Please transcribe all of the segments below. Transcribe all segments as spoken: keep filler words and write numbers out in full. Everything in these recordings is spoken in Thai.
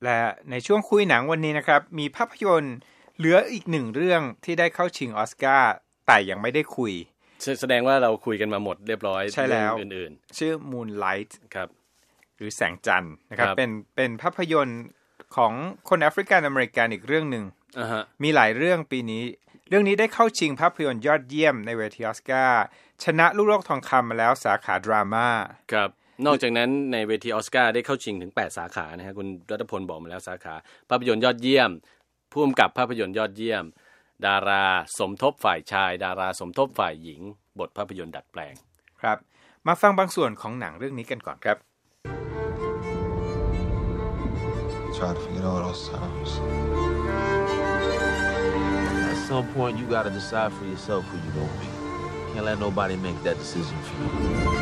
และในช่วงคุยหนังวันนี้นะครับมีภาพยนตร์เหลืออีกหนึ่งเรื่องที่ได้เข้าชิงออสการ์แต่ยังไม่ได้คุยแสดงว่าเราคุยกันมาหมดเรียบร้อยใช่แล้วอื่นๆชื่อ Moonlight ครับหรือแสงจันทร์นะครับเป็นเป็นภาพยนตร์ของคนแอฟริกันอเมริกันอีกเรื่องนึง uh-huh. มีหลายเรื่องปีนี้เรื่องนี้ได้เข้าชิงภาพยนตร์ยอดเยี่ยมในเวทีออสการ์ชนะลูกโลกทองคำมาแล้วสาขาดราม่าครับนอกจากนั้นในเวทีออสการ์ได้เข้าชิงถึงแปดสาขานะฮะคุณรัตพลบอกมาแล้วสาขาภาพยนตร์ยอดเยี่ยมผู้กำกับภาพยนตร์ยอดเยี่ยมดาราสมทบฝ่ายชายดาราสมทบฝ่ายหญิงบทภาพยนตร์ดัดแปลงครับมาฟังบางส่วนของหนังเรื่องนี้กันก่อนครับ Try to forget all those times. At some point, you gotta decide for yourself who you're gonna be. Can't let nobody make that decision for you.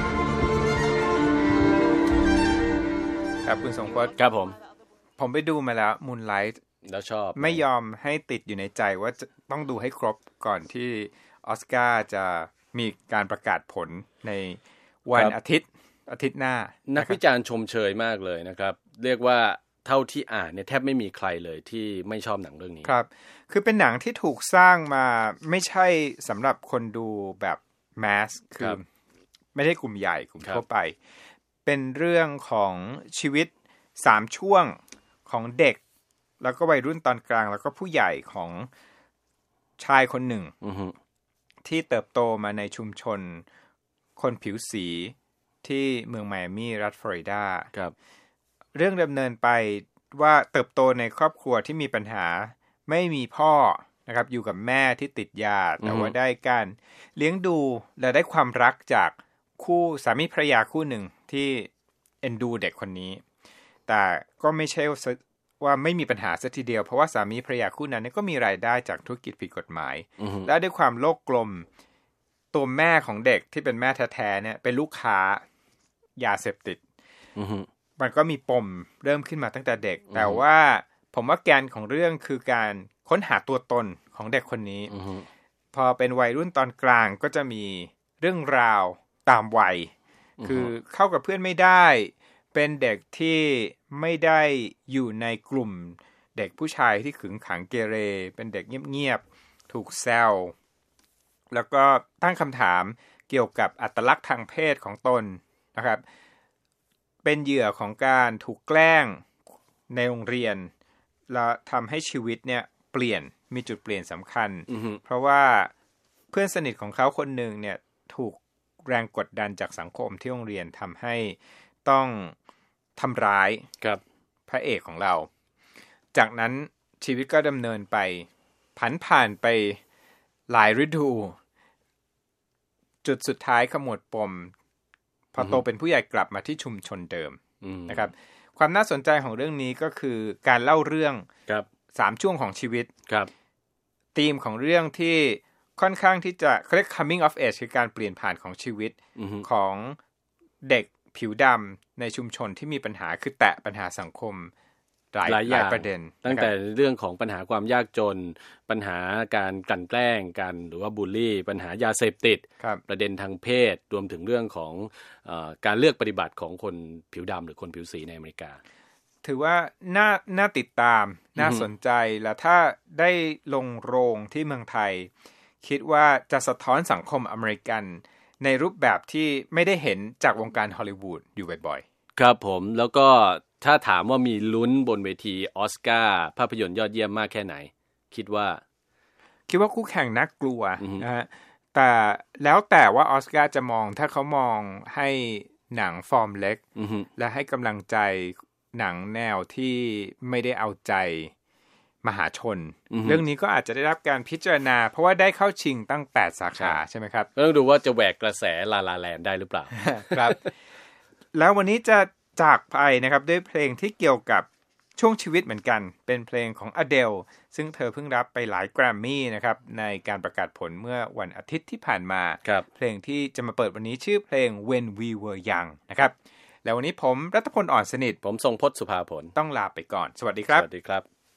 ครับคุณสงพจน์ครับผมผมไปดูมาแล้ว Moonlight แล้วชอบไม่ยอมให้ติดอยู่ในใจว่าจะต้องดูให้ครบก่อนที่ออสการ์จะมีการประกาศผลในวันอาทิตย์อาทิตย์หน้านักวิจารณ์ชมเชยมากเลยนะครับเรียกว่าเท่าที่อ่านเนี่ยแทบไม่มีใครเลยที่ไม่ชอบหนังเรื่องนี้ครับคือเป็นหนังที่ถูกสร้างมาไม่ใช่สำหรับคนดูแบบแมสคือไม่ได้กลุ่มใหญ่กลุ่มทั่วไปเป็นเรื่องของชีวิตสามช่วงของเด็กแล้วก็วัยรุ่นตอนกลางแล้วก็ผู้ใหญ่ของชายคนหนึ่งที่เติบโตมาในชุมชนคนผิวสีที่เมืองไมอามี่รัฐฟลอริดาครับเรื่องดำเนินไปว่าเติบโตในครอบครัวที่มีปัญหาไม่มีพ่อนะครับอยู่กับแม่ที่ติดยาแต่ว่าได้การเลี้ยงดูและได้ความรักจากคู่สามีภรรยาคู่หนึ่งที่เอ็นดูเด็กคนนี้แต่ก็ไม่ใช่ว่าไม่มีปัญหาซะทีเดียวเพราะว่าสามีภรรยาคู่นั้นก็มีรายได้จากธุรกิจผิดกฎหมายและด้วยความโลภกลมตัวแม่ของเด็กที่เป็นแม่แท้ๆเนี่ยเป็นลูกค้ายาเสพติดมันก็มีปมเริ่มขึ้นมาตั้งแต่เด็กแต่ว่าผมว่าแกนของเรื่องคือการค้นหาตัวตนของเด็กคนนี้พอเป็นวัยรุ่นตอนกลางก็จะมีเรื่องราวตามวัยคือเข้ากับเพื่อนไม่ได้เป็นเด็กที่ไม่ได้อยู่ในกลุ่มเด็กผู้ชายที่ขึงขังเกเรเป็นเด็กเงียบๆถูกแซวแล้วก็ตั้งคำถามเกี่ยวกับอัตลักษณ์ทางเพศของตนนะครับเป็นเหยื่อของการถูกแกล้งในโรงเรียนแล้วทำให้ชีวิตเนี่ยเปลี่ยนมีจุดเปลี่ยนสำคัญ mm-hmm. เพราะว่าเพื่อนสนิทของเขาคนหนึ่งเนี่ยถูกแรงกดดันจากสังคมที่โรงเรียนทำให้ต้องทำร้ายพระเอกของเราจากนั้นชีวิตก็ดำเนินไปผันผ่านไปหลายฤดูจุดสุดท้ายขมวดปมพอโตเป็นผู้ใหญ่กลับมาที่ชุมชนเดิมนะครับความน่าสนใจของเรื่องนี้ก็คือการเล่าเรื่องสามช่วงของชีวิตธีมของเรื่องที่ค่อนข้างที่จะเรียก coming of age คือการเปลี่ยนผ่านของชีวิตของเด็กผิวดำในชุมชนที่มีปัญหาคือแตะปัญหาสังคมหลายหลายประเด็นตั้งแต่เรื่องของปัญหาความยากจนปัญหาการกลั่นแกล้งกันหรือว่าบูลลี่ปัญหายาเสพติดประเด็นทางเพศรวมถึงเรื่องของเอ่อการเลือกปฏิบัติของคนผิวดำหรือคนผิวสีในอเมริกาถือว่าน่าน่าติดตามน่าสนใจและถ้าได้ลงโรงที่เมืองไทยคิดว่าจะสะท้อนสังคมอเมริกันในรูปแบบที่ไม่ได้เห็นจากวงการฮอลลีวูดอยู่บ่อยๆครับผมแล้วก็ถ้าถามว่ามีลุ้นบนเวทีออสการ์ภาพยนตร์ยอดเยี่ยมมากแค่ไหนคิดว่าคิดว่าคู่แข่งน่ากลัวนะฮะแต่แล้วแต่ว่าออสการ์จะมองถ้าเขามองให้หนังฟอร์มเล็กและให้กำลังใจหนังแนวที่ไม่ได้เอาใจมหาชนเรื่องนี้ก็อาจจะได้รับการพิจารณาเพราะว่าได้เข้าชิงตั้งแปดสาขาใช่ไหมครับต้องดูว่าจะแหวกกระแสลาลาแลนด์ได้หรือเปล่าครับแล้ววันนี้จะจากไปนะครับด้วยเพลงที่เกี่ยวกับช่วงชีวิตเหมือนกันเป็นเพลงของ Adele ซึ่งเธอเพิ่งรับไปหลายแกรมมี่นะครับในการประกาศผลเมื่อวันอาทิตย์ที่ผ่านมาเพลงที่จะมาเปิดวันนี้ชื่อเพลง When We Were Young นะครับแล้ววันนี้ผมรัตพลอ่อนสนิทผมทรงพจน์สุภาผลต้องลาไปก่อนสวัสดีครับสวัสดีครับ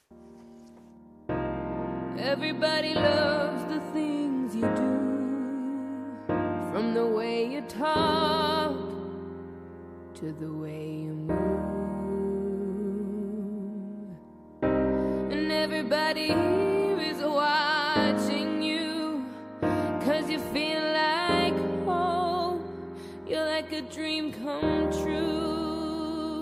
Everybody loves the things you do from the way you talk to the way you move everybody here is watching you, 'cause you feel like home. You're like a dream come true.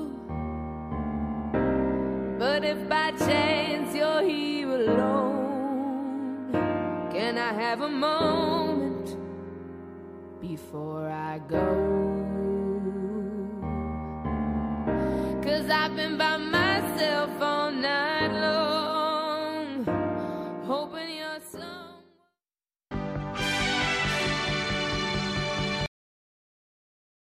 But if by chance you're here alone, can I have a moment before I go? 'Cause I've been by my